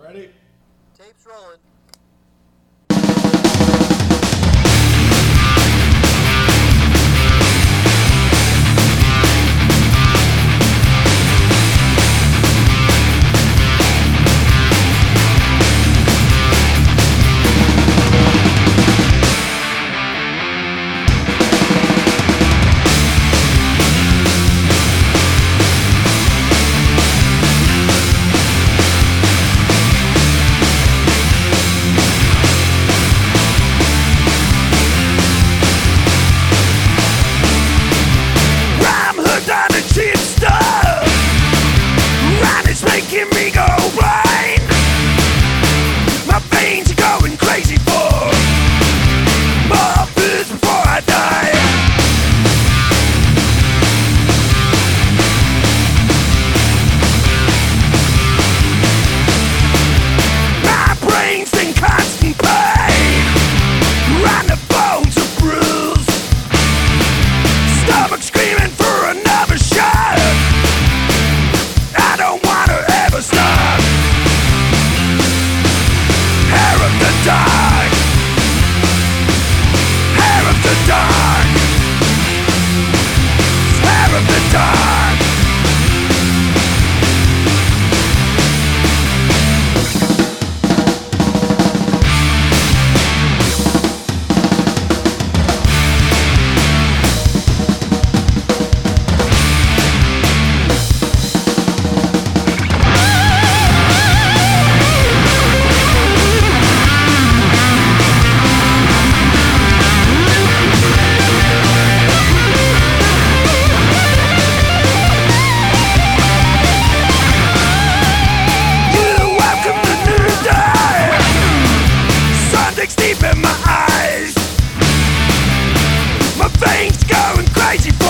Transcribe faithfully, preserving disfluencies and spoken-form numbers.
Ready? Tape's rolling. Making me go blind. My veins are going crazy for more booze before I die. My brain's in constant pain, and the bones are bruised. Stomach screaming for another shot. I don't wanna ever stop. Hair of the dark, hair of the dark, hair of the dark. Deep in my eyes, my veins going crazy.